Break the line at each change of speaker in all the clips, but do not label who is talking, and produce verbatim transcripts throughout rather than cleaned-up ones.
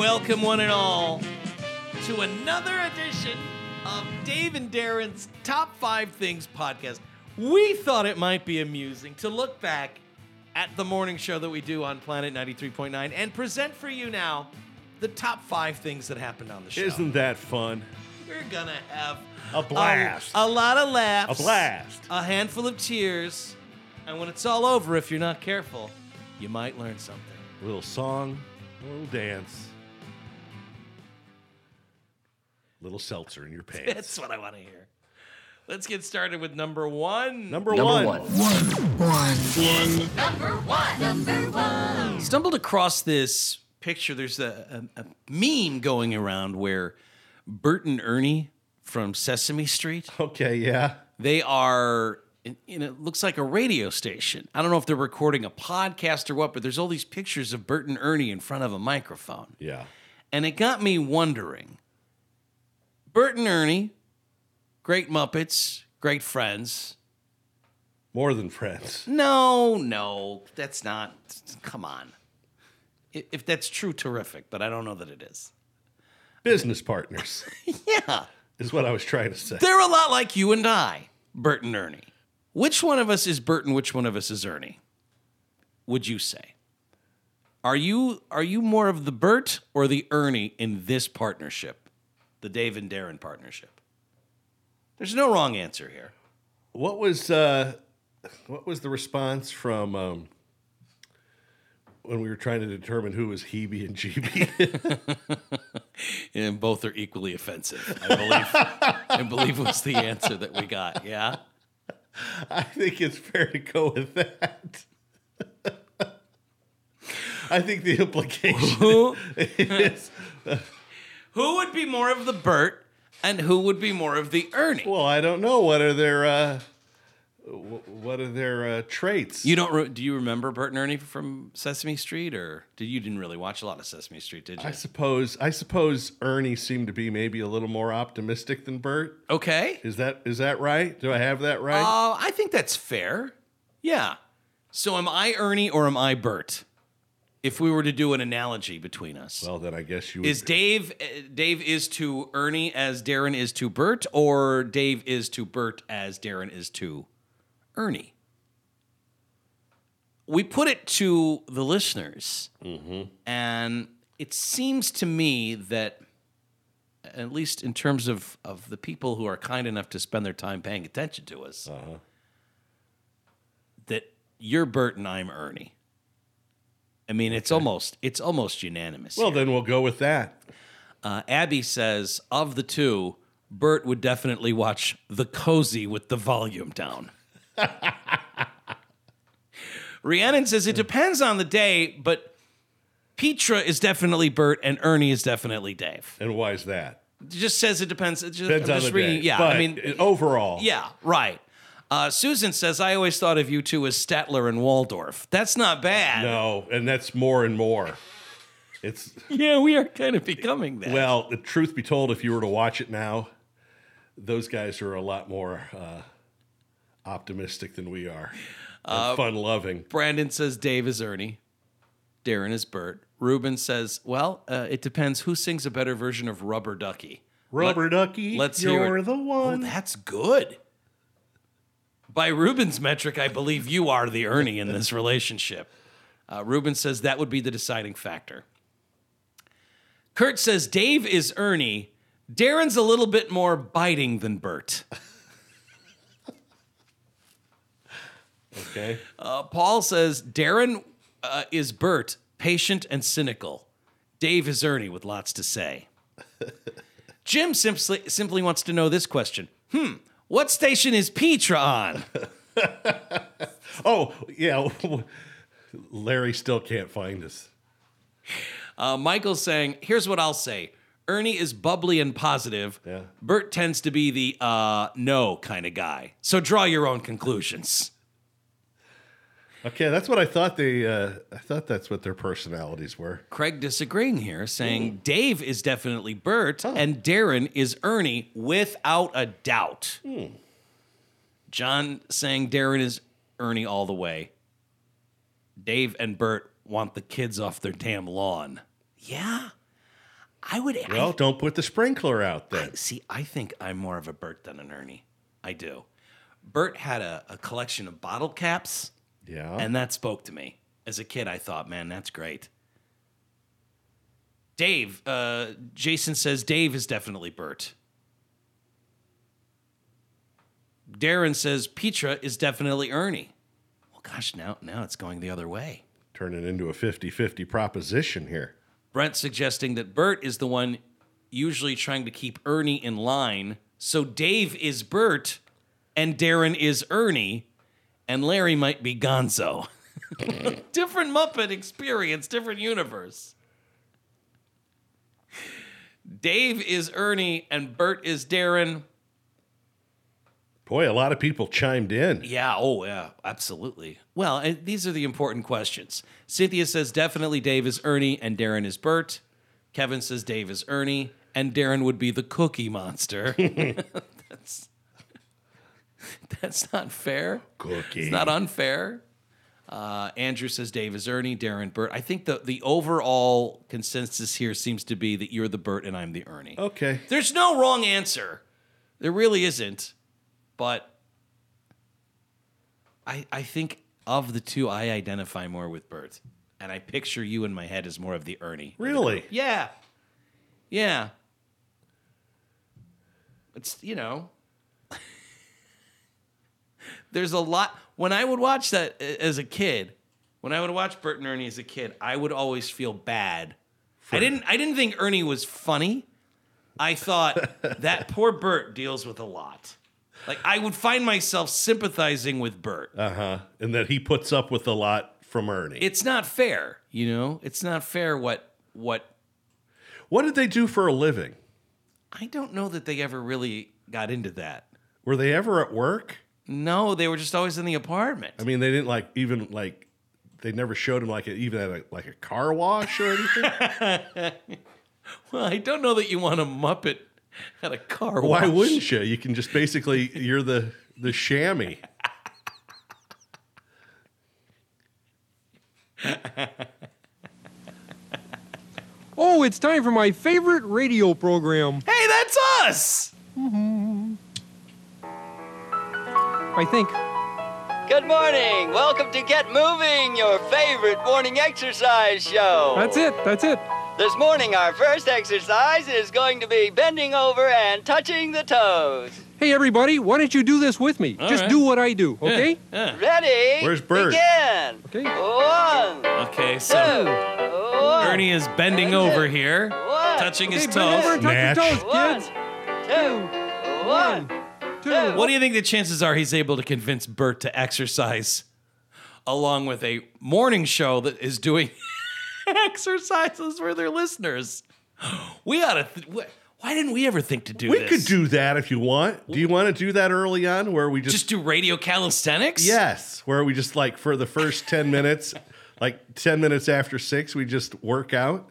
welcome one and all to another edition of Dave and Darren's Top five Things podcast. We thought it might be amusing to look back at the morning show that we do on Planet ninety-three point nine and present for you now the top five things that happened on the show.
Isn't that fun?
We're gonna have
A blast.
A, a lot of laughs.
A blast.
A handful of tears. And when it's all over, if you're not careful, you might learn something.
A little song, a little dance. Little seltzer in your pants.
That's what I want to hear. Let's get started with number one.
Number,
Number
one.
one.
One.
Number one. Number one.
Stumbled across this picture. There's a, a, a meme going around where Bert and Ernie from Sesame Street,
Okay, yeah.
they are, you know, it looks like a radio station. I don't know if they're recording a podcast or what, but there's all these pictures of Bert and Ernie in front of a microphone.
Yeah.
And it got me wondering, Bert and Ernie, great Muppets, great friends.
More than friends.
No, no, that's not, come on. I- If that's true, terrific, but I don't know that it is.
Business partners
Yeah.
is what I was trying to say.
They're a lot like you and I, Bert and Ernie. Which one of us is Bert and which one of us is Ernie? Would you say? Are you are you more of the Bert or the Ernie in this partnership? The Dave and Darren partnership. There's no wrong answer here.
What was uh, what was the response from um, when we were trying to determine who was Hebe and G B?
And both are equally offensive, I believe. I believe was the answer that we got. Yeah.
I think it's fair to go with that. I think the implication
Who
is,
who would be more of the Bert and who would be more of the Ernie?
well, I don't know. What are their uh, wh- what are their uh, traits?
You don't? Re- do you remember Bert and Ernie from Sesame Street, or did you didn't really watch a lot of Sesame Street? Did you?
I suppose I suppose Ernie seemed to be maybe a little more optimistic than Bert.
Okay.
Is that is that right? Do I have that right?
Uh, I think that's fair. Yeah. So am I Ernie or am I Bert? If we were to do an analogy between us,
well, then I guess you would.
is Dave uh, Dave is to Ernie as Darren is to Bert, or Dave is to Bert as Darren is to Ernie? We put it to the listeners, and it seems to me that, at least in terms of, of the people who are kind enough to spend their time paying attention to us, that you're Bert and I'm Ernie. I mean, it's almost it's almost unanimous.
Well,
here.
then we'll go with that.
Uh, Abby says, of the two, Bert would definitely watch The Cozy with the volume down. Rhiannon says, it depends on the day, but Petra is definitely Bert and Ernie is definitely Dave.
And why is that?
It just says it depends. It just,
Depends
I'm
on
just
the
reading.
day.
Yeah,
But
I mean,
overall,
yeah, right. Uh, Susan says, I always thought of you two as Statler and Waldorf. That's not bad.
no, and that's more and more. It's
Yeah, we are kind of becoming that.
well, the truth be told, if you were to watch it now, those guys are a lot more uh, optimistic than we are.
Uh,
Fun loving.
Brandon says Dave is Ernie. Darren is Bert. Ruben says, well, uh, it depends who sings a better version of Rubber Ducky.
Rubber
Let-
Ducky,
let's
you're
hear it.
the
Oh,
one.
that's good. By Ruben's metric, I believe you are the Ernie in this relationship. Uh, Ruben says that would be the deciding factor. Kurt says Dave is Ernie. Darren's a little bit more biting than Bert.
Okay.
Uh, Paul says Darren uh, is Bert, patient and cynical. Dave is Ernie with lots to say. Jim simply simply wants to know this question. Hmm, what station is Petra on?
Oh, yeah. Larry still can't find us.
Uh, Michael's saying, here's what I'll say. Ernie is bubbly and positive.
Yeah.
Bert tends to be the uh, no kind of guy. So draw your own conclusions.
Okay, that's what I thought they. Uh, I thought that's what their personalities were.
Craig disagreeing here, saying Dave is definitely Bert and Darren is Ernie without a doubt. John saying Darren is Ernie all the way. Dave and Bert want the kids off their damn lawn. Yeah. I would.
Well,
I,
don't put the sprinkler out then.
I, see, I think I'm more of a Bert than an Ernie. I do. Bert had a, a collection of bottle caps,
Yeah.
and that spoke to me. As a kid, I thought, man, that's great. Dave, uh, Jason says Dave is definitely Bert. Darren says Petra is definitely Ernie. Well, gosh, now, now it's going the other way.
Turn it into a fifty-fifty proposition here.
Brent suggesting that Bert is the one usually trying to keep Ernie in line. So Dave is Bert, and Darren is Ernie, and Larry might be Gonzo. Different Muppet experience, different universe. Dave is Ernie, and Bert is Darren.
Boy, a lot of people chimed in.
Yeah, oh, yeah, absolutely. Well, and these are the important questions. Cynthia says definitely Dave is Ernie and Darren is Bert. Kevin says Dave is Ernie and Darren would be the Cookie Monster. that's, that's not fair.
Cookie.
It's not unfair. Uh, Andrew says Dave is Ernie, Darren, Bert. I think the, the overall consensus here seems to be that you're the Bert and I'm the Ernie.
Okay.
There's no wrong answer. There really isn't. But I I think of the two, I identify more with Bert. And I picture you in my head as more of the Ernie.
Really?
Yeah. Yeah. It's, you know. There's a lot. When I would watch that as a kid, when I would watch Bert and Ernie as a kid, I would always feel bad. I didn't I didn't think Ernie was funny. I thought that poor Bert deals with a lot. Like, I would find myself sympathizing with Bert.
Uh-huh. And that he puts up with a lot from Ernie.
It's not fair, you know? It's not fair what what
What did they do for a living?
I don't know that they ever really got into that.
Were they ever at work?
No, they were just always in the apartment.
I mean, they didn't like even like they never showed him like a, even at a, like a car wash or anything.
Well, I don't know that you want a Muppet at a car
Why
wash.
wouldn't you? You can just basically you're the the chamois.
Oh, it's time for my favorite radio program.
Hey, that's us!
I think.
Good morning. Welcome to Get Moving, your favorite morning exercise show.
That's it. That's it.
This morning, our first exercise is going to be bending over and touching the toes.
Hey, everybody, why don't you do this with me?
All
Just
right.
do what I do, okay?
Yeah.
Ready?
Where's Bert?
Begin.
Okay.
One,
Okay,
two,
so
one,
Ernie is bending over here,
one,
touching his
Okay, bend over
toes.
and touch
Natch.
your toes,
one,
kids.
two, one.
Two.
What do you think the chances are he's able to convince Bert to exercise along with a morning show that is doing exercises for their listeners? We ought to. Th- wh- why didn't we ever think to do
We
this?
could do that if you want. Do you want to do that early on where we just,
Just do radio calisthenics?
yes, where we just like for the first ten minutes, like ten minutes after six, we just work out?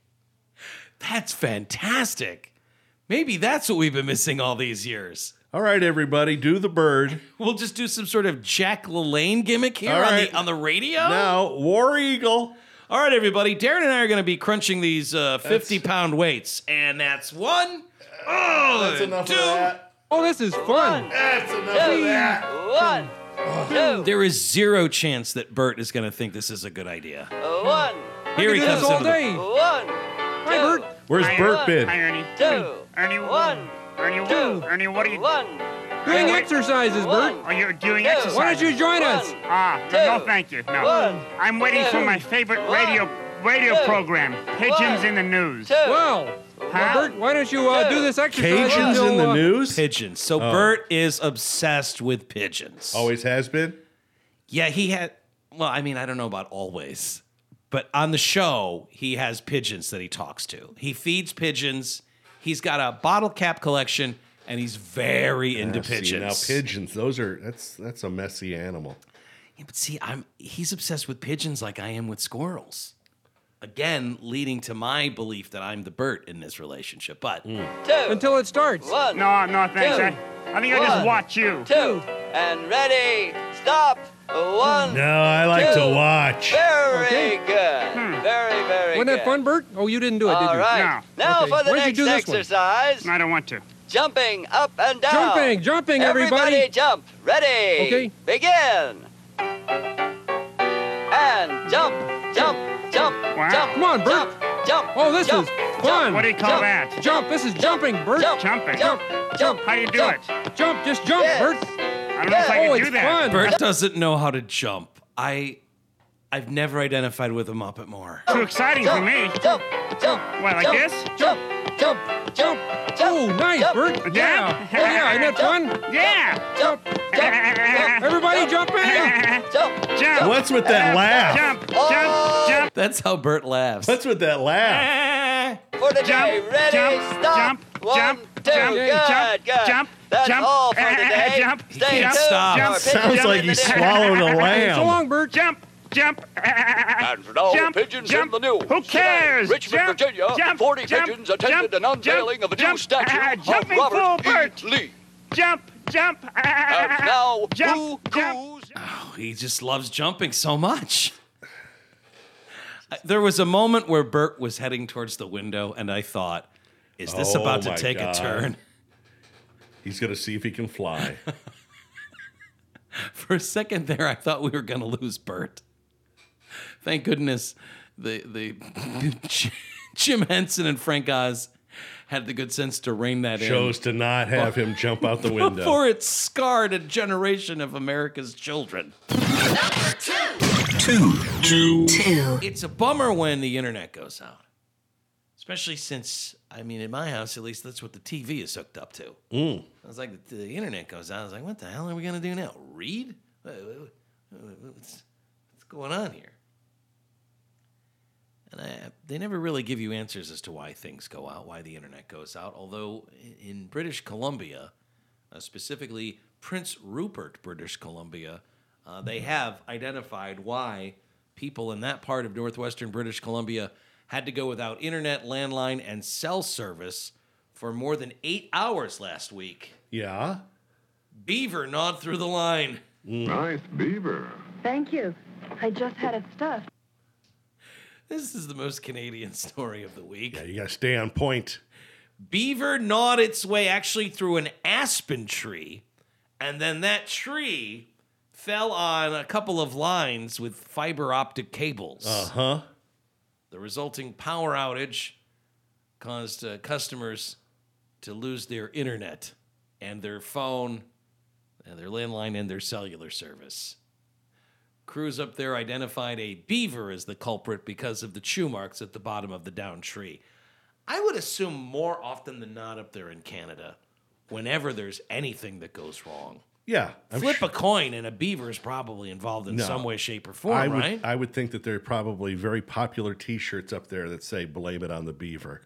That's fantastic. Maybe that's what we've been missing all these years.
All right, everybody, do the bird.
We'll just do some sort of Jack LaLanne gimmick here
All
on
right.
the on the radio.
Now, War Eagle.
All right, everybody. Darren and I are going to be crunching these uh, fifty-pound weights, and that's one. Oh,
That's enough
two.
of that.
Oh, this is fun.
That's enough of that.
One, two,
There is zero chance that Bert is going to think this is a good idea.
one,
Here he
do
comes
this all
into the-
day.
one,
Hi, Bert.
Where's
Hi,
Bert
Hi,
been?
Ernie.
two,
Ernie,
one,
Ernie,
two,
Ernie, what are you?
one,
Doing
Wait.
exercises, Bert.
Are you doing
Two.
exercise?
Why don't you join us?
One.
Ah,
Two.
no, no, thank you. No,
One.
I'm waiting for
Two.
my favorite
One.
radio radio
Two.
program, Pigeons
One.
in the News.
two,
Well, well, Bert, why don't you uh,
Two.
do this exercise
Cajuns
until,
in the
uh,
news?
Pigeons. So Bert is obsessed with pigeons.
Always has been?
Yeah, he had. Well, I mean, I don't know about always, but on the show, he has pigeons that he talks to. He feeds pigeons. He's got a bottle cap collection, and he's very into
Ah, see,
pigeons.
now, pigeons, those are, that's that's a messy animal.
Yeah, but see, I'm he's obsessed with pigeons like I am with squirrels. Again, leading to my belief that I'm the Bert in this relationship. But
two,
until it starts.
one,
No, no, thanks.
Two.
I, I think I just
One.
watch you.
two, and ready, stop. one.
No, I like
Two.
to watch.
Very
Okay.
good. Very, very
Wasn't
good.
that fun, Bert? Oh, you didn't do it, did
All
you?
right. Now
Okay.
for the
Where'd you
next
do this one?
exercise.
I don't want to.
Jumping up and down.
Jumping, jumping, everybody.
Everybody jump. Ready.
Okay.
Begin. And jump, jump, jump,
Wow.
jump.
Come on, Bert.
Jump, jump.
Oh, this
jump,
is fun.
What do you call
Jump.
that?
Jump. This is jumping, Bert.
Jump,
Jumping.
Jump, jump.
How do you do
jump.
it?
Jump. Just jump,
Yes.
Bert.
I don't know if I
Oh,
can
it's
do that.
fun.
Bert doesn't know how to jump. I, I've never identified with him up at more.
Too exciting for me.
Jump, jump.
What, like
jump,
this?
Jump, jump, jump, jump.
Oh, nice,
jump,
Bert.
Jump.
Yeah. Oh, yeah. Isn't that fun?
Yeah.
Jump, jump,
Everybody jumping.
jump,
Jump.
What's with that laugh?
Jump.
Oh.
Jump. Jump.
That's how Bert laughs.
What's with that laugh?
For the
Jump,
day. Ready,
jump,
stop.
jump,
One,
jump,
two,
jump,
good,
jump,
good.
jump,
That's
jump,
all for the day.
jump,
Stay
can't
tuned.
stop.
Our
Jump.
Sounds
pigeon
like
in
he
the day.
swallowed a
So
lamb.
long, Bert.
Jump. Jump.
And now,
Jump,
pigeons
jump.
in the news.
Who cares?
Richmond,
Jump,
Virginia,
jump,
forty
jump,
pigeons attended
jump,
an unveiling
jump,
of a new
jump.
statue
Ah,
of
jumping
Robert
fool,
E.
Bert.
Lee.
Jump. Jump.
And now,
Jump,
who
jump.
goes?
Oh, he just loves jumping so much. I- There was a moment where Bert was heading towards the window, and I thought, is this
Oh,
about to
my
take
God.
a turn?
He's going to see if he can fly.
For a second there, I thought we were going to lose Bert. Thank goodness the the Jim Henson and Frank Oz had the good sense to rein that
Chose to not have him jump out the
in
window.
before it scarred a generation of America's children.
Number two.
Two.
Two.
It's a bummer when the internet goes out. Especially since, I mean, in my house, at least that's what the T V is hooked up to.
Mm.
I was like, the, the internet goes out. I was like, what the hell are we going to do now? Read? What- what- What's, what's going on here? And I, they never really give you answers as to why things go out, why the internet goes out. Although in, in British Columbia, uh, specifically Prince Rupert, British Columbia, uh, they have identified why people in that part of northwestern British Columbia had to go without internet, landline, and cell service for more than eight hours last week.
Yeah.
Beaver gnawed through the line.
Nice beaver.
Thank you. I just had it stuffed.
This is the most Canadian story of the week.
Yeah, you got to stay on point.
Beaver gnawed its way actually through an aspen tree, and then that tree fell on a couple of lines with fiber optic cables.
Uh huh.
The resulting power outage caused uh, customers to lose their internet and their phone, and their landline, and their cellular service. Crews up there identified a beaver as the culprit because of the chew marks at the bottom of the downed tree. I would assume more often than not up there in Canada, whenever there's anything that goes wrong,
Yeah. I'm
flip
su-
a coin and a beaver is probably involved in
No.
some way, shape, or form,
I would,
right?
I would think that there are probably very popular T-shirts up there that say "Blame it on the beaver."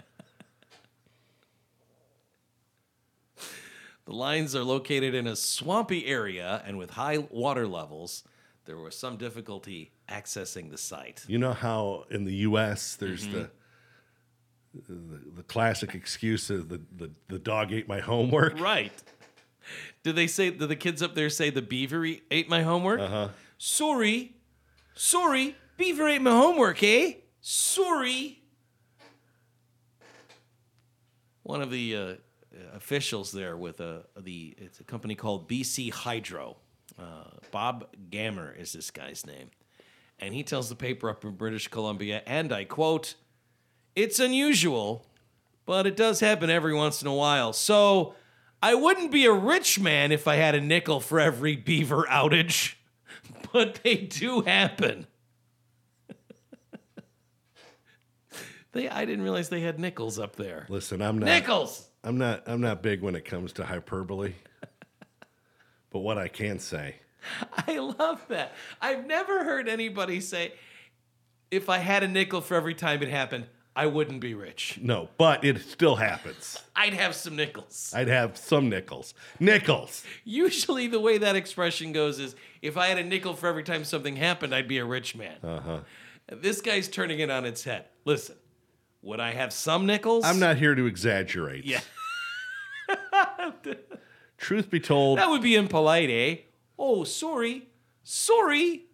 The lines are located in a swampy area, and with high water levels, there was some difficulty accessing the site.
You know how in the U S there's
Mm-hmm.
the, the the classic excuse of the, the the dog ate my homework.
Right. Did they say, did the kids up there say the beaver e- ate my homework?
Uh-huh.
Sorry. Sorry. Beaver ate my homework, eh? Sorry. One of the uh, officials there with uh, the, it's a company called B C Hydro. Uh, Bob Gammer is this guy's name. And he tells the paper up in British Columbia, and I quote, "It's unusual, but it does happen every once in a while. So I wouldn't be a rich man if I had a nickel for every beaver outage, but they do happen." they, I didn't realize they had nickels up there.
Listen, I'm not
Nickels!
I'm not I'm not big when it comes to hyperbole. But what I can say,
I love that. I've never heard anybody say, if I had a nickel for every time it happened, I wouldn't be rich.
no, but it still happens.
I'd have some nickels.
I'd have some nickels. Nickels.
Usually the way that expression goes is, if I had a nickel for every time something happened, I'd be a rich man.
Uh-huh.
This guy's turning it on its head. Listen, would I have some nickels?
I'm not here to exaggerate.
Yeah.
Truth be told,
That would be impolite, eh? Oh, sorry. Sorry.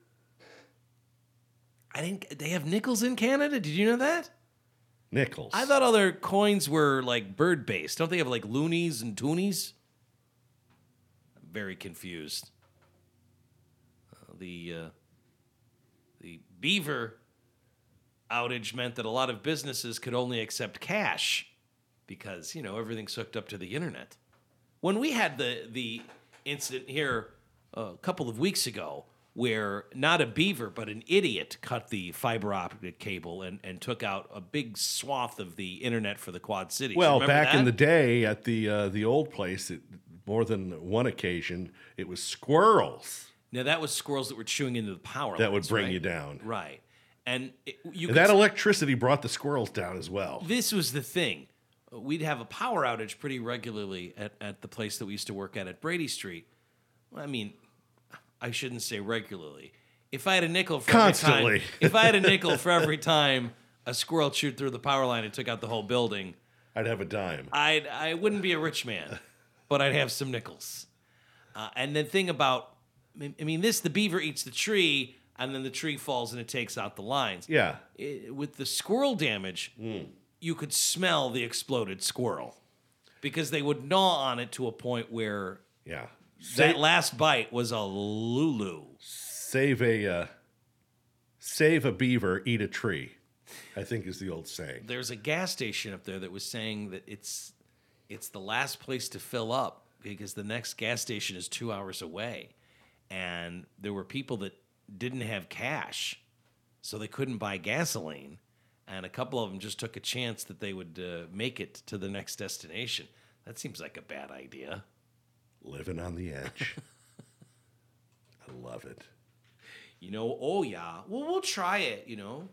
I didn't. They have nickels in Canada. Did you know that?
Nickels.
I thought all their coins were like bird based. Don't they have like loonies and toonies? I'm very confused. Uh, the uh, the beaver outage meant that a lot of businesses could only accept cash because, you know, everything's hooked up to the internet. When we had the the incident here a couple of weeks ago where not a beaver but an idiot cut the fiber optic cable and, and took out a big swath of the internet for the Quad Cities.
Well,
Remember
back
that?
in the day at the uh, the old place, it, more than one occasion, it was squirrels
Now, that was squirrels that were chewing into the power
that would
lines,
bring
right?
you down.
Right. And it, you
And
could
that
s-
electricity brought the squirrels down as well.
This was the thing. We'd have a power outage pretty regularly at, at the place that we used to work at at Brady Street. Well, I mean, I shouldn't say regularly. If I had a nickel for
Constantly.
every time, if I had a nickel for every time a squirrel chewed through the power line and took out the whole building,
I'd have a dime.
I'd I wouldn't be a rich man, but I'd have some nickels. Uh, and the thing about, I mean, this the beaver eats the tree, and then the tree falls and it takes out the lines.
Yeah.
It- with the squirrel damage, you could smell the exploded squirrel because they would gnaw on it to a point where
Yeah.
that
Save,
last bite was a lulu.
save a uh, save a beaver, eat a tree, I think is the old saying.
There's a gas station up there that was saying that it's it's the last place to fill up because the next gas station is two hours away, and there were people that didn't have cash, so they couldn't buy gasoline, and a couple of them just took a chance that they would uh, make it to the next destination. That seems like a bad idea.
Living on the edge. I love it.
You know, oh yeah. Well, we'll try it, you know.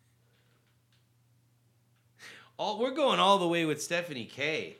All, we're going all the way with Stephanie K.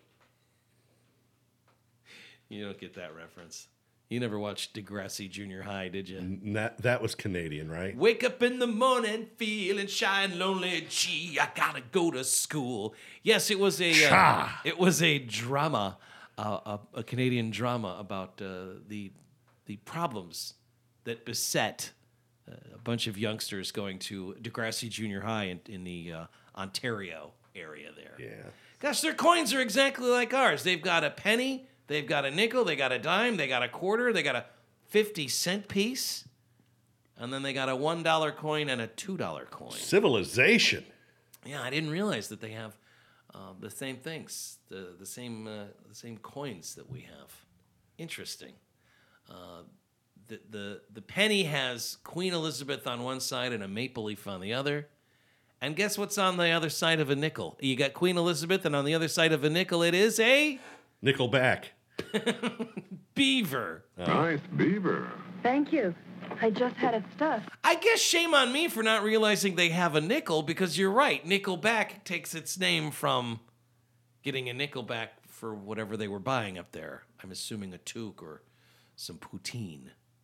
You don't get that reference. You never watched Degrassi Junior High, did you?
N- That, that was Canadian, right?
Wake up in the morning, feeling shy and lonely. Gee, I gotta go to school. Yes, it was a uh,
Cha.
it was a drama, uh, a, a Canadian drama about uh, the the problems that beset uh, a bunch of youngsters going to Degrassi Junior High in, in the uh, Ontario area there.
Yeah.
Gosh, their coins are exactly like ours. They've got a penny, they've got a nickel, they got a dime, they got a quarter, they got a fifty cent piece, and then they got a one dollar coin and a two dollar coin.
Civilization.
Yeah, I didn't realize that they have uh, the same things, the the same uh, the same coins that we have. Interesting. Uh, the the the penny has Queen Elizabeth on one side and a maple leaf on the other. And guess what's on the other side of a nickel? You got Queen Elizabeth, and on the other side of a nickel, it is a
Nickelback.
beaver.
Nice beaver.
Thank you. I just had it stuffed.
I guess shame on me for not realizing they have a nickel, because you're right. Nickelback takes its name from getting a nickel back for whatever they were buying up there. I'm assuming a toque or some poutine.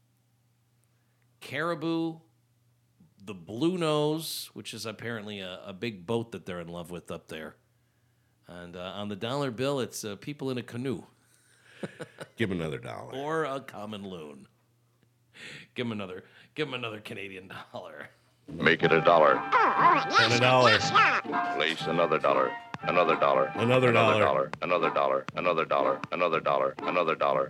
Caribou, the Blue Nose, which is apparently a, a big boat that they're in love with up there. And uh, on the dollar bill, it's uh, people in a canoe
Give him another dollar.
or a common loon. Give him another, give him another Canadian dollar.
Make it a dollar.
And a dollar.
Place another dollar. Another dollar.
Another dollar.
Another dollar. Another dollar. Another dollar. Another dollar.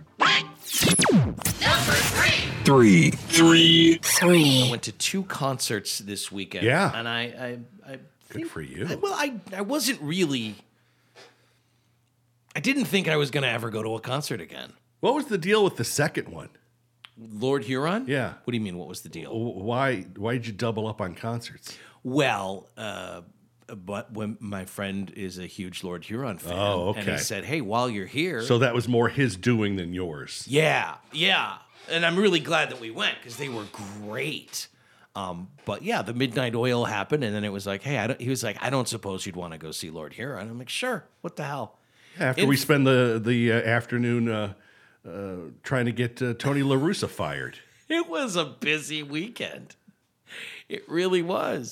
Three. Three.
I went to two concerts this weekend.
Yeah.
And I, I, I
Good for you.
I- well, I, I wasn't really. I didn't think I was going to ever go to a concert again.
What was the deal with the second one?
Lord Huron?
Yeah.
What do you mean? What was the deal?
W- Why why did you double up on concerts?
Well, uh, but when my friend is a huge Lord Huron fan,
Oh,
and he
okay.
said, "Hey, while you're here."
So that was more his doing than yours.
Yeah, yeah. And I'm really glad that we went because they were great. Um, but yeah, the Midnight Oil happened, and then it was like, hey, I don't, he was like, I don't suppose you'd want to go see Lord Huron. I'm like, sure. What the hell?
After
In-
we spend the the uh, afternoon uh, uh, trying to get uh, Tony La Russa fired.
It was a busy weekend. It really was.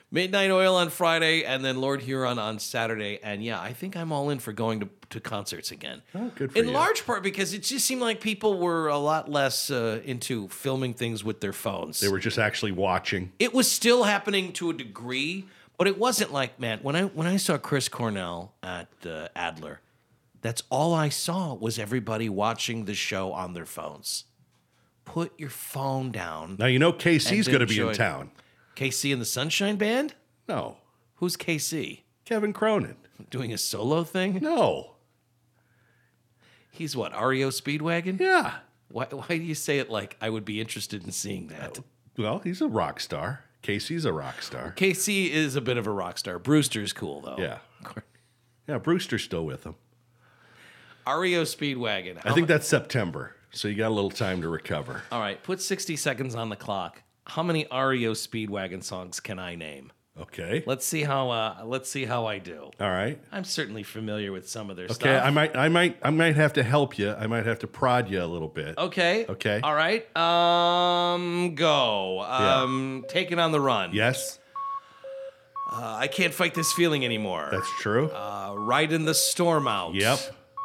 Midnight Oil on Friday, and then Lord Huron on Saturday. And yeah, I think I'm all in for going to, to concerts again.
Oh, good for
in
you.
large part because it just seemed like people were a lot less uh, into filming things with their phones.
They were just actually watching.
It was still happening to a degree, but it wasn't like, man, when I when I saw Chris Cornell at uh, Adler, that's all I saw was everybody watching the show on their phones. Put your phone down.
Now, you know K C's
and
going to be in
enjoy-
town.
K C and the Sunshine Band?
No.
Who's K C?
Kevin Cronin.
Doing a solo thing?
No.
He's what, R E O Speedwagon?
Yeah.
Why, why do you say it like I would be interested in seeing that?
Well, he's a rock star. Casey's a rock star.
K C is a bit of a rock star. Brewster's cool, though.
Yeah. Yeah, Brewster's still with him.
R E O Speedwagon.
I think that's September, so you got a little time to recover.
All right, put sixty seconds on the clock. How many R E O Speedwagon songs can I name?
Okay.
Let's see how uh, let's see how I do.
All right.
I'm certainly familiar with some of their
Okay,
stuff.
I might I might I might have to help you. I might have to prod you a little bit.
Okay.
Okay.
All right. Um, go. Um, take it on the run.
Yes,
Uh, I can't fight this feeling anymore.
that's true.
uh, riding the storm out.
Yep.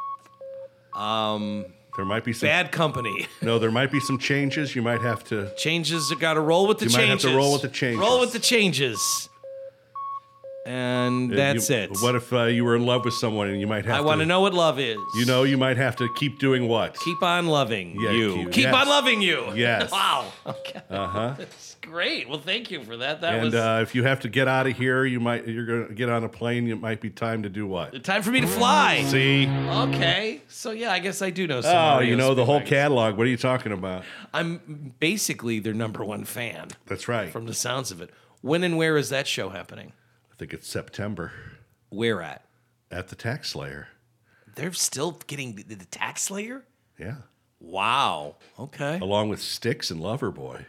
Um there might be some
Bad Company.
No, there might be some changes. You might have to
Changes. Got to roll with the
You might have
changes.
to roll with the changes.
Roll with the changes. And that's
you-
it.
What if uh, you were in love with someone and you might have
I
to
want to know what love is.
You know, you might have to keep doing what?
Keep on loving
Yeah,
you.
keep-
Keep
yes.
on loving you.
Yes.
Wow. Okay.
Uh-huh.
That's great. Well, thank you for that. That
And
was
uh, if you have to get out of here, you might you're going to get on a plane, it might be time to do what?
time for me to fly.
See?
Okay. So yeah, I guess I do know some.
Oh,
R E O
you know the whole
Speedwagons.
catalog. What are you talking about?
I'm basically their number one fan
That's right.
from the sounds of it. When and where is that show happening?
I think it's September
Where at?
at the Tax Slayer.
They're still getting the, the Tax Slayer?
Yeah.
Wow. Okay.
Along with Styx and Loverboy.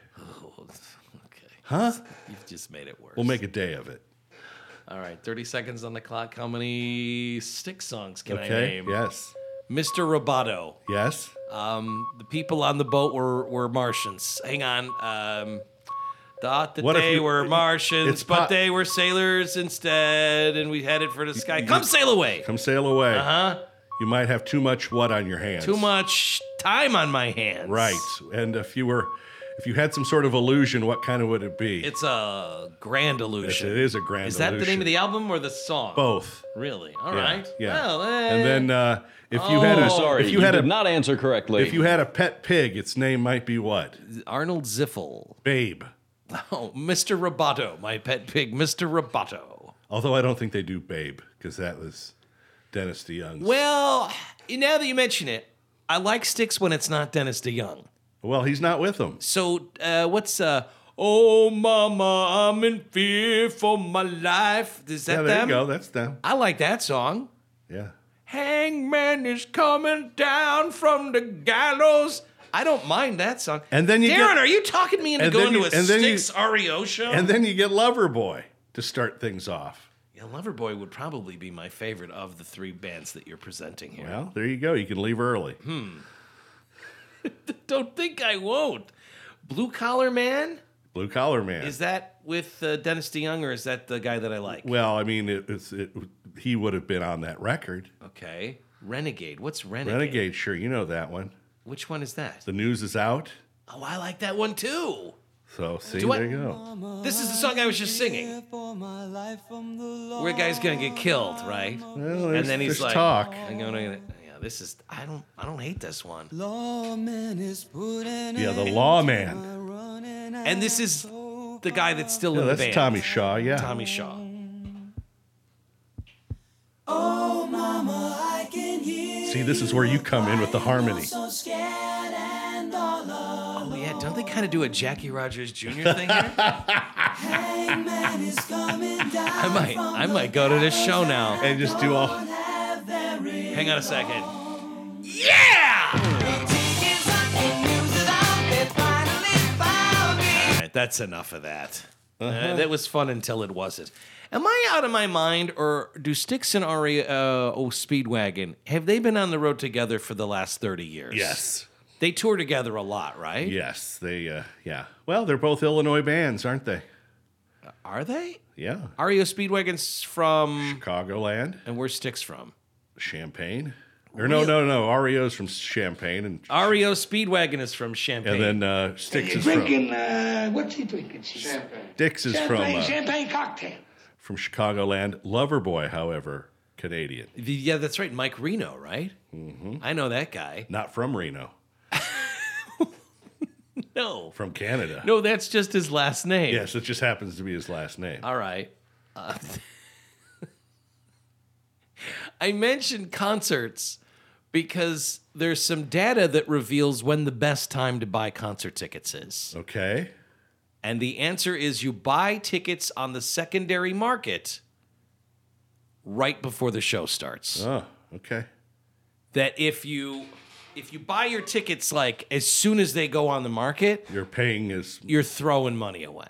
Okay.
Huh?
You've just made it worse.
We'll make a day of it.
All right, thirty seconds on the clock. How many stick songs can I
Okay?
name?
Yes.
Mister Roboto.
Yes.
Um, the people on the boat were, were Martians. Hang on. Um, thought that
What if
they
you-
were Martians,
it's
but
po-
they were sailors instead, and we headed for the sky. Come sail away.
Come sail away.
Uh huh.
You might have too much what on your hands.
Too much time on my hands.
Right. And if you were, if you had some sort of illusion, what kind of would it be?
It's a grand illusion.
It is a grand
Is that the name
illusion.
of the album or the song?
Both.
Really? All
Yeah,
right.
Yeah.
Well, eh.
and then uh, if you had a
Oh.
Sorry,
if you had
did
a
not answer correctly.
if you had a pet pig, its name might be what?
Arnold Ziffel.
Babe.
Oh, Mister Roboto, my pet pig, Mister Roboto.
Although I don't think they do Babe because that was Dennis DeYoung's.
Well, now that you mention it, I like Styx when it's not Dennis DeYoung.
Well, he's not with them.
So, uh, what's uh? Oh, mama, I'm in fear for my life. Is that
Yeah, there
them?
you go. That's them.
I like that song.
Yeah.
Hangman is coming down from the gallows. I don't mind that song.
And then you
Darren,
get-
are you talking me into
and then
going
you-
to a
and then you-
Styx R E O show?
And then you get Loverboy to start things off.
yeah, Loverboy would probably be my favorite of the three bands that you're presenting here.
Well, there you go. You can leave early.
Hmm. Don't think I won't. Blue Collar Man?
Blue Collar Man.
Is that with uh, Dennis DeYoung, or is that the guy that I like?
well, I mean, it, it's it, he would have been on that record.
Okay. Renegade. What's Renegade?
Renegade, sure, you know that one.
Which one is that?
The news is out.
Oh, I like that one too.
So see,
Do I-
there you go.
This is the song I was just singing. Where a guy's gonna get killed, right?
Well, there's,
and then he's
there's
like,
talk.
I'm gonna, yeah, this is. I don't. I don't hate this one.
Yeah, the Lawman.
And this is the guy that's still
Yeah,
in the
that's
band.
Tommy Shaw. Yeah.
Tommy Shaw.
See, this is where you come in with the harmony.
Oh yeah, don't they kind of do a Jackie Rogers Junior thing here? I might. I might go to this show now.
And just do all.
Hang on a second. Yeah! All right, that's enough of that. Uh, that was fun until it wasn't. Am I out of my mind, or do Styx and R E O Speedwagon, have they been on the road together for the last thirty years?
Yes.
They tour together a lot, right?
Yes. They. Uh, yeah. Well, they're both Illinois bands, aren't they?
Are they?
Yeah.
R E O Speedwagon's from...
Chicagoland.
And where's Styx from?
Champaign. Or no, no, no. R E O's from Champagne. And
R E O Speedwagon is from Champagne.
And then uh, Styx is
drinking,
from...
uh, what's he drinking? Champagne.
Styx is
champagne,
from... Uh,
champagne cocktail.
From Chicagoland. Loverboy, however, Canadian.
Yeah, that's right. Mike Reno, right?
Mm-hmm.
I know that guy.
Not from Reno.
No.
From Canada.
No, that's just his last name.
Yes, it just happens to be his last name.
All right. Uh, I mentioned concerts because there's some data that reveals when the best time to buy concert tickets is.
Okay.
And the answer is you buy tickets on the secondary market right before the show starts.
Oh, okay.
That if you if you buy your tickets like as soon as they go on the market,
you're paying as
you're throwing money away.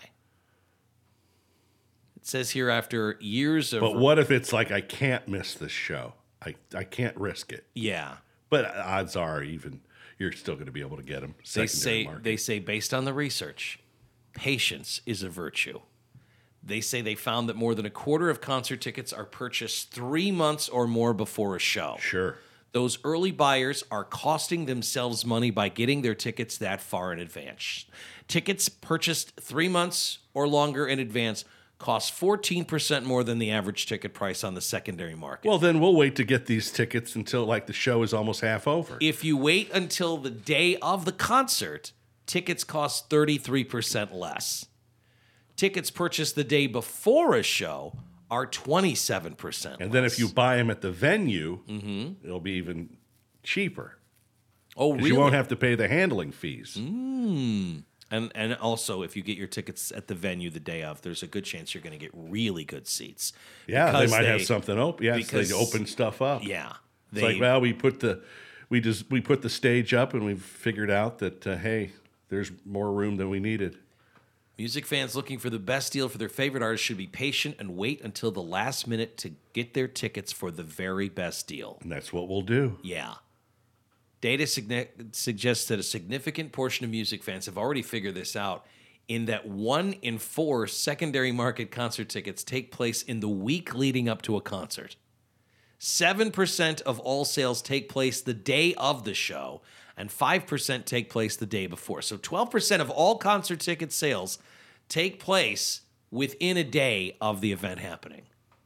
It says here after years of
But what if it's like I can't miss this show? I, I can't risk it.
Yeah.
But odds are even you're still going to be able to get them.
They say they say based on the research, patience is a virtue. They say they found that more than a quarter of concert tickets are purchased three months or more before a show.
Sure.
Those early buyers are costing themselves money by getting their tickets that far in advance. Tickets purchased three months or longer in advance cost fourteen percent more than the average ticket price on the secondary market.
Well, then we'll wait to get these tickets until like the show is almost half over.
If you wait until the day of the concert, tickets cost thirty-three percent less. Tickets purchased the day before a show are twenty-seven percent
And then if you buy them at the venue,
mm-hmm.
it'll be even cheaper.
Oh, really?
You won't have to pay the handling fees.
Mm. And and also, if you get your tickets at the venue the day of, there's a good chance you're going to get really good seats.
Yeah, they might they, have something open. Yes, because, they open stuff up.
Yeah,
they, it's like, well, we put the we just we put the stage up, and we've figured out that uh, hey, there's more room than we needed.
Music fans looking for the best deal for their favorite artist should be patient and wait until the last minute to get their tickets for the very best deal.
And that's what we'll do.
Yeah. Data signi- suggests that a significant portion of music fans have already figured this out in that one in four secondary market concert tickets take place in the week leading up to a concert. seven percent of all sales take place the day of the show, and five percent take place the day before. So twelve percent of all concert ticket sales take place within a day of the event happening.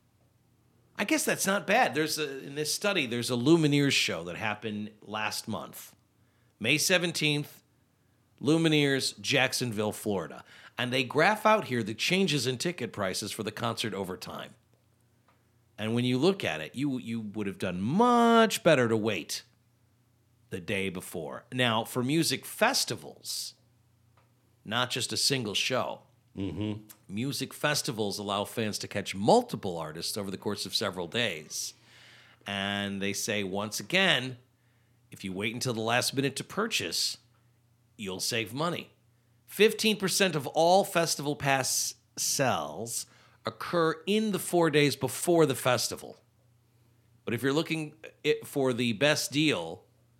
I guess that's not bad. There's a, in this study, there's a Lumineers show that happened last month. May seventeenth, Lumineers, Jacksonville, Florida. And they graph out here the changes in ticket prices for the concert over time. And when you look at it, you you would have done much better to wait the day before. Now, for music festivals, not just a single show,
mm-hmm.
music festivals allow fans to catch multiple artists over the course of several days. And they say, once again, if you wait until the last minute to purchase, you'll save money. fifteen percent of all festival pass sales occur in the four days before the festival. But if you're looking for the best deal,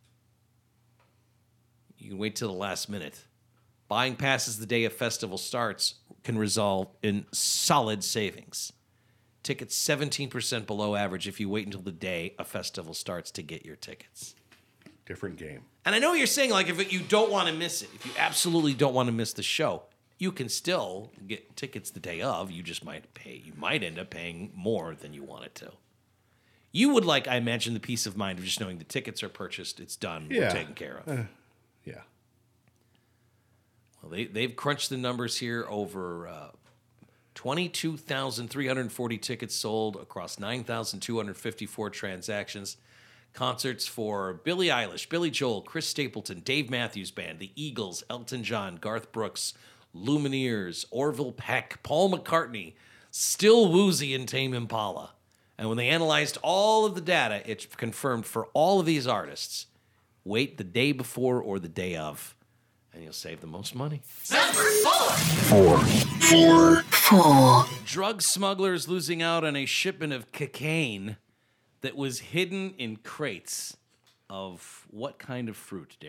you can wait till the last minute. Buying passes the day a festival starts can result in solid savings. Tickets seventeen percent below average if you wait until the day a festival starts to get your tickets.
Different game.
And I know you're saying, like, if you don't want to miss it, if you absolutely don't want to miss the show, you can still get tickets the day of. You just might pay. You might end up paying more than you wanted to. You would like, I imagine, the peace of mind of just knowing the tickets are purchased, it's done,
yeah.
we're taken care of.
Uh, yeah.
Well, they, they've crunched the numbers here over uh, twenty-two thousand three hundred forty tickets sold across nine thousand two hundred fifty-four transactions. Concerts for Billie Eilish, Billy Joel, Chris Stapleton, Dave Matthews Band, The Eagles, Elton John, Garth Brooks, Lumineers, Orville Peck, Paul McCartney, Still Woozy, and Tame Impala. And when they analyzed all of the data, it confirmed for all of these artists, wait the day before or the day of, and you'll save the most money.
Number four. Four. Four.
Four.
Drug smugglers losing out on a shipment of cocaine that was hidden in crates of what kind of fruit, Darren?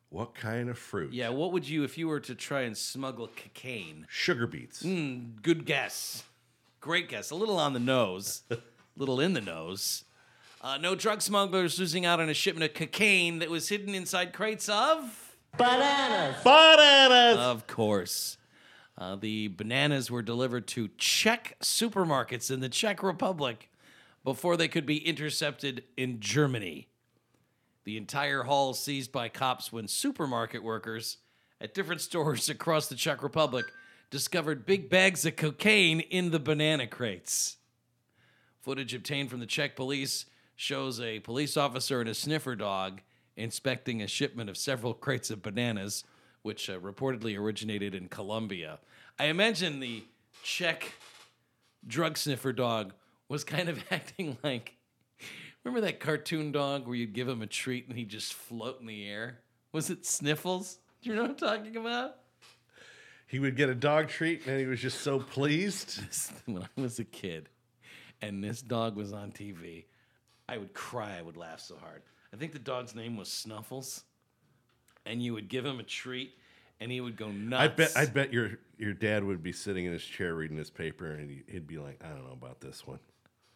What kind of fruit?
Yeah, what would you, if you were to try and smuggle cocaine?
Sugar beets.
Mm, good guess. Great guess. A little on the nose. A little in the nose. Uh, no drug smugglers losing out on a shipment of cocaine that was hidden inside crates of...
Bananas.
Bananas!
Of course. Uh, the bananas were delivered to Czech supermarkets in the Czech Republic before they could be intercepted in Germany. The entire haul seized by cops when supermarket workers at different stores across the Czech Republic discovered big bags of cocaine in the banana crates. Footage obtained from the Czech police shows a police officer and a sniffer dog inspecting a shipment of several crates of bananas, which uh, reportedly originated in Colombia. I imagine the Czech drug sniffer dog was kind of acting like, remember that cartoon dog where you'd give him a treat and he'd just float in the air? Was it Sniffles? Do you know what I'm talking about?
He would get a dog treat and he was just so pleased.
When I was a kid and this dog was on T V, I would cry. I would laugh so hard. I think the dog's name was Snuffles. And you would give him a treat and he would go nuts.
I bet I bet your your dad would be sitting in his chair reading his paper and he, he'd be like, I don't know about this one.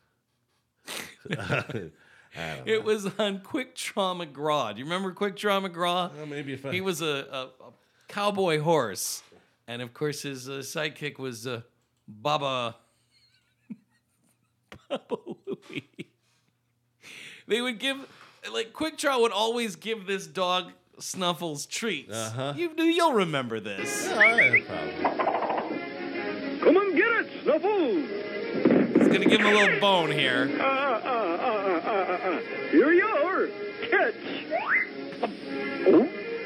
I don't
It
know.
was on Quick Draw McGraw. Do you remember Quick Draw McGraw?
Well, maybe if I...
He was a, a, a cowboy horse. And, of course, his uh, sidekick was uh, Baba... Baba Louie. They would give... Like, Quick Draw would always give this dog Snuffles treats.
Uh-huh.
You, you'll remember this.
Yeah, yeah, probably.
Come and get it, Snuffles.
He's going to give him a little bone here.
Uh, uh, uh, uh, uh, uh. Here you are. Catch. Oh.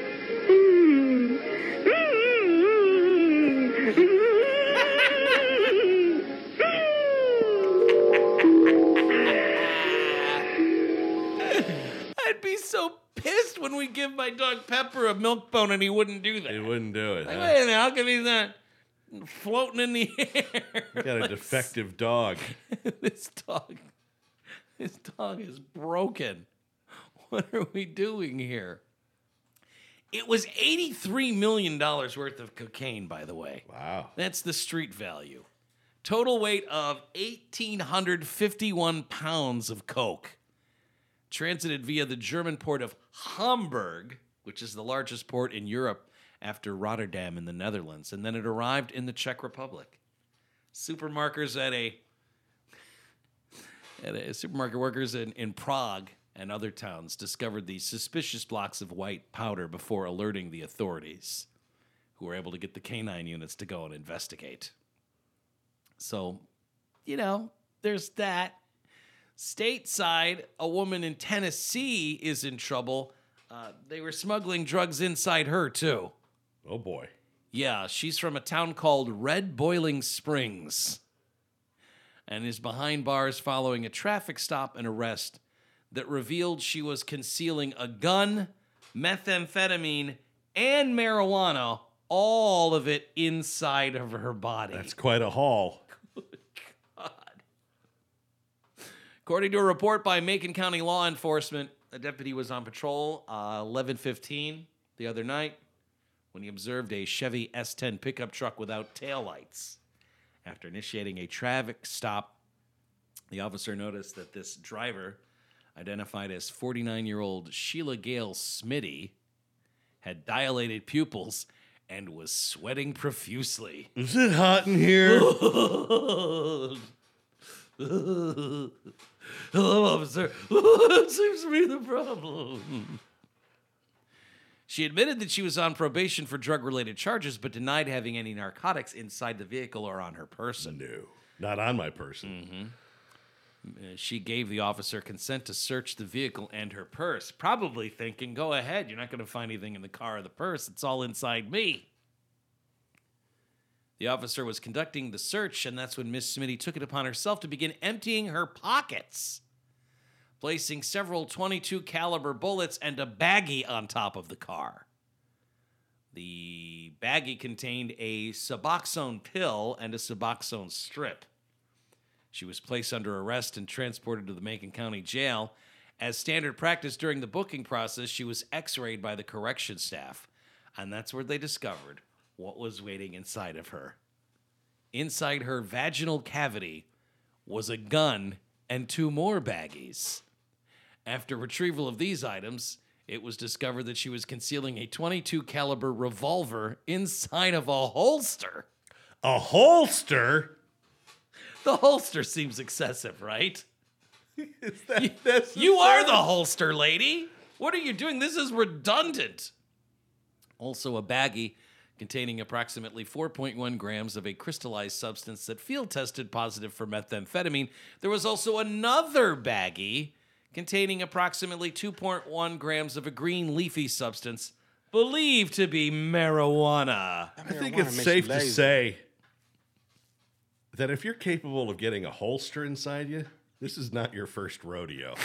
I'd be so pissed when we give my dog Pepper a milk bone and he wouldn't do that.
He wouldn't do it.
Like,
Huh?
wait a minute, how come he's not floating in the air?
You got a defective dog.
This dog, this dog is broken. What are we doing here? It was eighty-three million dollars worth of cocaine, by the way.
Wow.
That's the street value. Total weight of one thousand eight hundred fifty-one pounds of coke. Transited via the German port of Hamburg, which is the largest port in Europe after Rotterdam in the Netherlands, and then it arrived in the Czech Republic. Supermarkets at a, at a supermarket workers in, in Prague and other towns discovered the suspicious blocks of white powder before alerting the authorities, who were able to get the canine units to go and investigate. So, you know, there's that. Stateside, a woman in Tennessee is in trouble. Uh, they were smuggling drugs inside her, too.
Oh, boy.
Yeah, she's from a town called Red Boiling Springs and is behind bars following a traffic stop and arrest that revealed she was concealing a gun, methamphetamine, and marijuana, all of it inside of her body.
That's quite a haul.
According to a report by Macon County Law Enforcement, a deputy was on patrol uh, eleven fifteen the other night when he observed a Chevy S ten pickup truck without taillights. After initiating a traffic stop, the officer noticed that this driver, identified as forty-nine-year-old Sheila Gale Smitty, had dilated pupils and was sweating profusely.
Is it hot in here?
Hello, officer. It seems to be the problem. She admitted that she was on probation for drug-related charges, but denied having any narcotics inside the vehicle or on her person.
No, not on my person.
Mm-hmm. Uh, she gave the officer consent to search the vehicle and her purse, probably thinking, go ahead, you're not going to find anything in the car or the purse. It's all inside me. The officer was conducting the search, and that's when Miss Smitty took it upon herself to begin emptying her pockets, placing several twenty-two caliber bullets and a baggie on top of the car. The baggie contained a Suboxone pill and a Suboxone strip. She was placed under arrest and transported to the Macon County Jail As standard practice during the booking process, she was x-rayed by the correction staff, and that's where they discovered what was waiting inside of her. Inside her vaginal cavity was a gun and two more baggies. After retrieval of these items, it was discovered that she was concealing a twenty-two caliber revolver inside of a holster.
A holster?
The holster seems excessive, right?
Is that
you,
necessary?
you are the holster lady. What are you doing? This is redundant. Also, a baggie containing approximately four point one grams of a crystallized substance that field tested positive for methamphetamine. There was also another baggie containing approximately two point one grams of a green leafy substance believed to be marijuana.
I think it's safe to say that if you're capable of getting a holster inside you, this is not your first rodeo.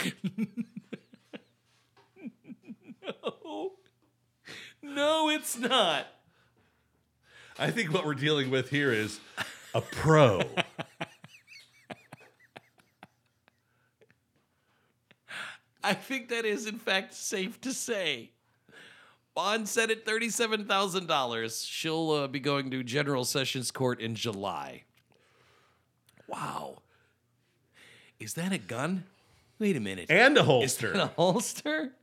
No. No, it's not.
I think what we're dealing with here is a pro.
I think that is, in fact, safe to say. Bond set at thirty-seven thousand dollars. She'll uh, be going to General Sessions Court in July. Wow. Is that a gun? Wait a minute.
And a holster.
Is that a holster?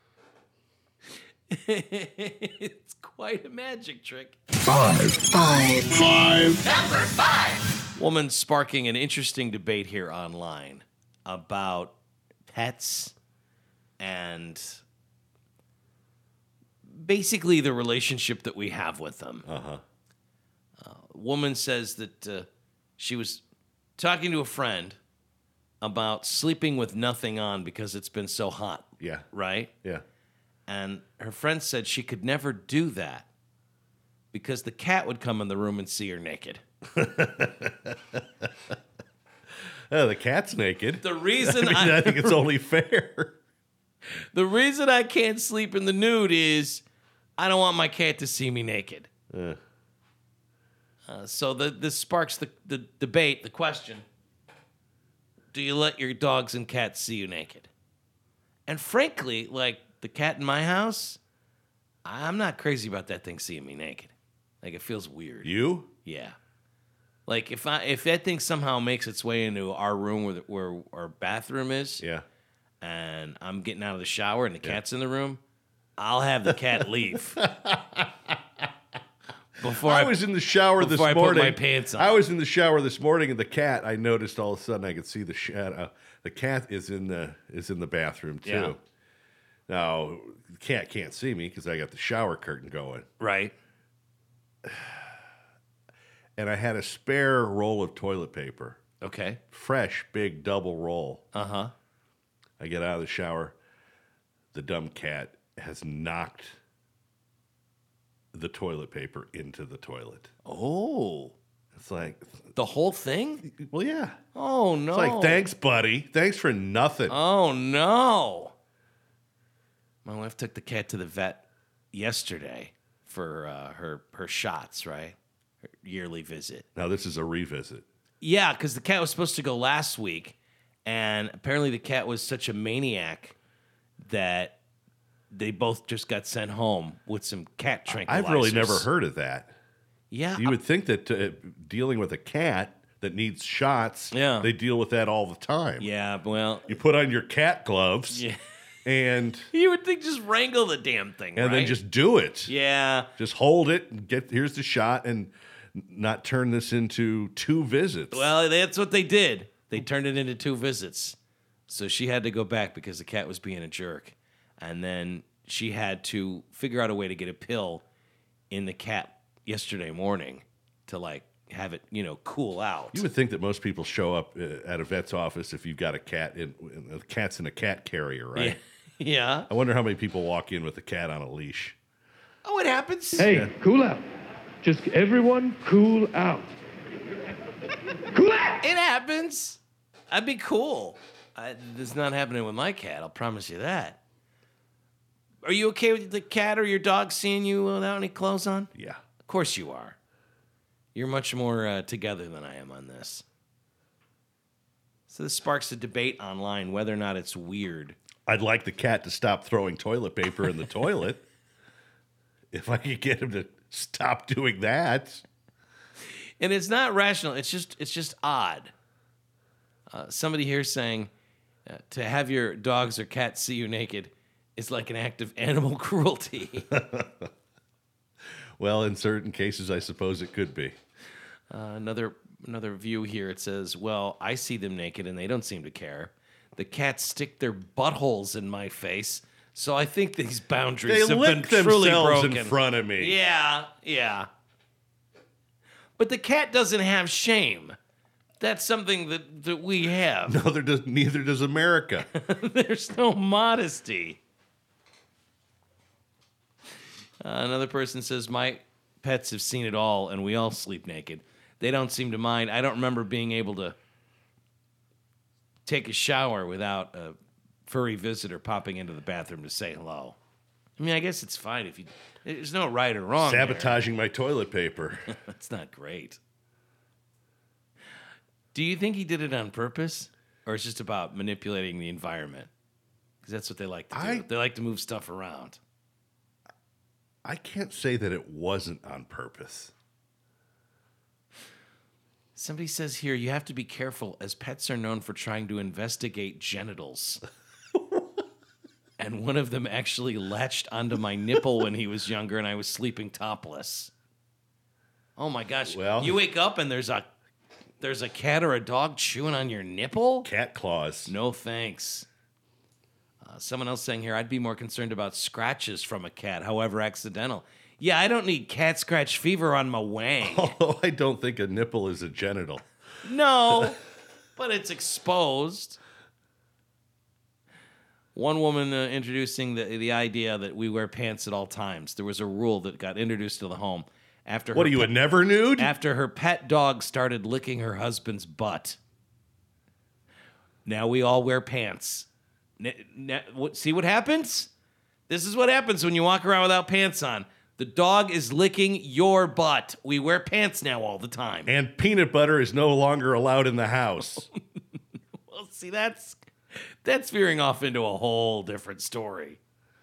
It's quite a magic trick.
Five. Five. Five.
Number five. Woman sparking an interesting debate here online about pets and basically the relationship that we have with them.
Uh-huh.
Uh, woman says that uh, she was talking to a friend about sleeping with nothing on because it's been so hot.
Yeah.
Right?
Yeah.
And her friend said she could never do that because the cat would come in the room and see her naked.
Oh, the cat's naked.
The reason
I, mean,
I,
I think it's only fair.
The reason I can't sleep in the nude is I don't want my cat to see me naked.
Uh.
Uh, so the, this sparks the, the debate, the question. Do you let your dogs and cats see you naked? And frankly, like the cat in my house, I'm not crazy about that thing seeing me naked. Like it feels weird.
You?
Yeah. Like if I if that thing somehow makes its way into our room where the, where our bathroom is,
yeah,
and I'm getting out of the shower and the cat's yeah. in the room, I'll have the cat leave. Before
I,
I
was in the shower this
I
morning.
Put my pants on.
I was in the shower this morning, and the cat. I noticed all of a sudden I could see the shadow. The cat is in the is in the bathroom too.
Yeah.
Now the cat can't see me because I got the shower curtain going.
Right.
And I had a spare roll of toilet paper.
Okay.
Fresh, big double roll.
Uh huh.
I get out of the shower. The dumb cat has knocked the toilet paper into the toilet.
Oh.
It's like...
The whole thing?
Well, yeah.
Oh, no.
It's like, thanks, buddy. Thanks for nothing.
Oh, no. My wife took the cat to the vet yesterday for uh, her, her shots, right? Her yearly visit.
Now, this is a revisit.
Yeah, because the cat was supposed to go last week, and apparently the cat was such a maniac that they both just got sent home with some cat tranquilizers.
I've really never heard of that.
Yeah.
You would think that uh, dealing with a cat that needs shots,
yeah.
they deal with that all the time.
Yeah, well...
You put on your cat gloves,
yeah.
and...
You would think just wrangle the damn thing,
And
right?
then just do it.
Yeah.
Just hold it, and get here's the shot, and not turn this into two visits.
Well, that's what they did. They turned it into two visits. So she had to go back because the cat was being a jerk. And then she had to figure out a way to get a pill in the cat yesterday morning to, like, have it, you know, cool out.
You would think that most people show up uh, at a vet's office if you've got a cat in, a cat's in a cat carrier, right?
Yeah. yeah.
I wonder how many people walk in with a cat on a leash.
Oh, it happens.
Hey,
yeah.
cool out. Just everyone cool out. Cool out!
It happens. That'd be cool. I, it's not happening with my cat, I'll promise you that. Are you okay with the cat or your dog seeing you without any clothes on?
Yeah.
Of course you are. You're much more uh, together than I am on this. So this sparks a debate online whether or not it's weird
I'd like the cat to stop throwing toilet paper in the toilet. If I could get him to stop doing that.
And it's not rational. It's just it's just odd. Uh, somebody here saying uh, to have your dogs or cats see you naked is like an act of animal cruelty.
Well, in certain cases, I suppose it could be.
Uh, another another view here. It says, "Well, I see them naked and they don't seem to care. The cats stick their buttholes in my face, so I think these boundaries
They
have been
lick
truly
themselves
broken
in front of me.
Yeah, yeah. But the cat doesn't have shame. That's something that, that we have.
No, there does, neither does America.
There's no modesty. Uh, another person says, my pets have seen it all, and we all sleep naked. They don't seem to mind. I don't remember being able to take a shower without a furry visitor popping into the bathroom to say hello. I mean, I guess it's fine if you... There's no right or wrong.
Sabotaging my toilet paper.
That's not great. Do you think he did it on purpose, or it's just about manipulating the environment? Because that's what they like to do.
I,
they like to move stuff around.
I can't say that it wasn't on purpose.
Somebody says here, you have to be careful, as pets are known for trying to investigate genitals. And one of them actually latched onto my nipple when he was younger, and I was sleeping topless. Oh my gosh!
Well,
you wake up and there's a there's a cat or a dog chewing on your nipple?
Cat claws.
No thanks. Uh, someone else saying here, I'd be more concerned about scratches from a cat, however accidental. Yeah, I don't need cat scratch fever on my wang.
Although I don't think a nipple is a genital.
No, but it's exposed. One woman uh, introducing the the idea that we wear pants at all times. There was a rule that got introduced to the home after.
What
her
are you,
pet,
a never nude?
After her pet dog started licking her husband's butt. Now we all wear pants. N- n- what, see what happens? This is what happens when you walk around without pants on. The dog is licking your butt. We wear pants now all the time.
And peanut butter is no longer allowed in the house.
Well, see, that's that's veering off into a whole different story.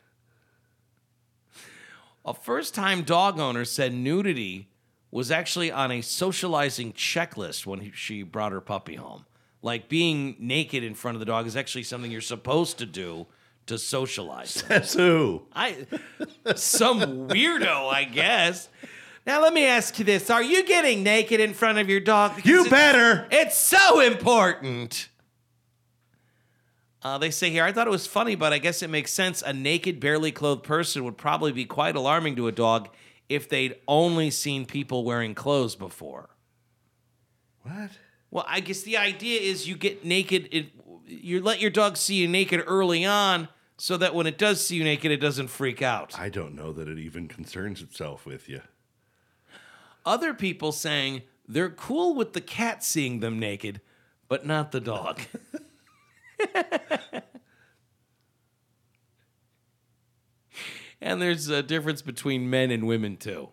A first-time dog owner said nudity was actually on a socializing checklist when he, she brought her puppy home. Like being naked in front of the dog is actually something you're supposed to do to socialize.
Says who?
I, some weirdo, I guess. Now let me ask you this: are you getting naked in front of your dog? Because
You
it's,
better.
It's so important. Uh, they say here, I thought it was funny, but I guess it makes sense. A naked, barely clothed person would probably be quite alarming to a dog if they'd only seen people wearing clothes before.
What?
Well, I guess the idea is you get naked, it, you let your dog see you naked early on so that when it does see you naked, it doesn't freak out.
I don't know that it even concerns itself with you.
Other people saying they're cool with the cat seeing them naked, but not the dog. And there's a difference between men and women, too.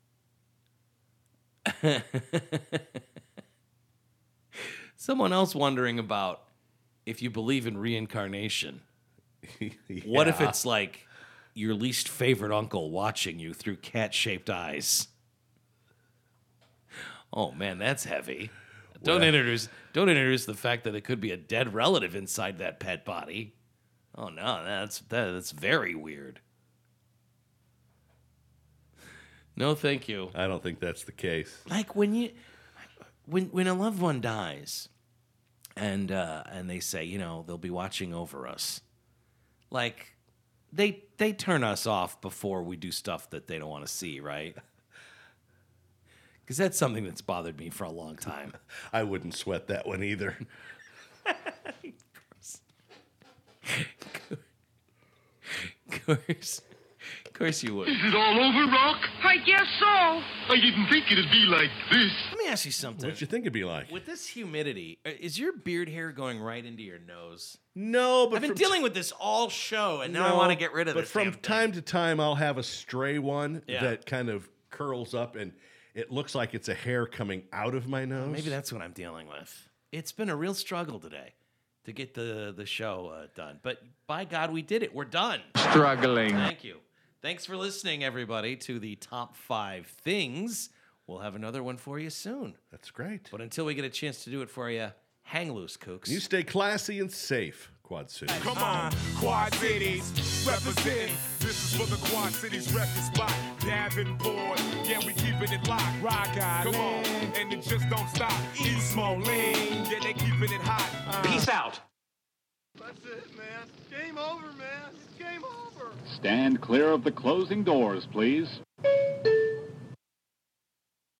Someone else wondering about if you believe in reincarnation.
Yeah.
What if it's like your least favorite uncle watching you through cat-shaped eyes? Oh, man, that's heavy. Don't
Well.
introduce don't introduce the fact that it could be a dead relative inside that pet body. Oh no, that's that, that's very weird. No, thank you.
I don't think that's the case.
Like when you when when a loved one dies and uh, and they say, you know, they'll be watching over us. Like they they turn us off before we do stuff that they don't want to see, right? Because that's something that's bothered me for a long time.
I wouldn't sweat that one either.
Of course. Of course you would.
Is it all over, Rock?
I guess so.
I didn't think it'd be like this.
Let me ask you something.
What'd you think it'd be like?
With this humidity, uh, is your beard hair going right into your nose?
No, but
I've been
from
dealing with this all show, and now I
No,
want to get rid of
But
this.
from
damn thing.
time to time, I'll have a stray one
Yeah.
that kind of curls up, and it looks like it's a hair coming out of my nose.
Maybe that's what I'm dealing with. It's been a real struggle today. to get the, the show uh, done. But by God, we did it. We're done.
Struggling.
Thank you. Thanks for listening, everybody, to the top five things. We'll have another one for you soon.
That's great.
But until we get a chance to do it for you, hang loose, kooks.
You stay classy and safe, Quad City.
Come on, Quad Cities, representing. This is for the Quad Cities record spot. Davenport, yeah, we keeping it locked. Rock Island, come on, and it just don't stop. East Moline, yeah, they keeping it hot. Uh,
Peace out.
That's it, man. Game over, man. It's game over.
Stand clear of the closing doors, please.